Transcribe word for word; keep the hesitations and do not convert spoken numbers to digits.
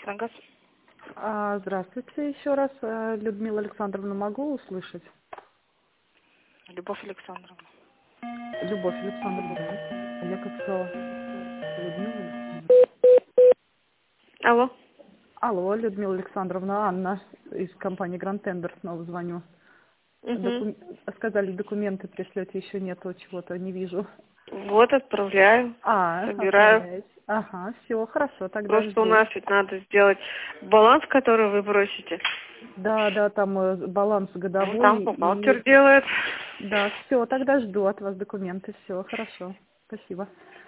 Электрогаз. А, здравствуйте еще раз. А, Людмила Александровна, могу услышать? Любовь Александровна. Любовь Александровна, да? Я как сказала, Людмила Александровна. Алло. Алло, Людмила Александровна, Анна из компании Grand Tender, снова звоню. Угу. Доку... Сказали, документы пришлете, еще нету, чего-то не вижу. Вот отправляю, А, собираю. отправляете. Ага, все, хорошо, тогда Просто у жду. нас ведь надо сделать баланс, который вы просите. Да, да, там э, баланс Ну, там годовой бухгалтер и... делает. Да, все, тогда жду от вас документы, все, хорошо, спасибо.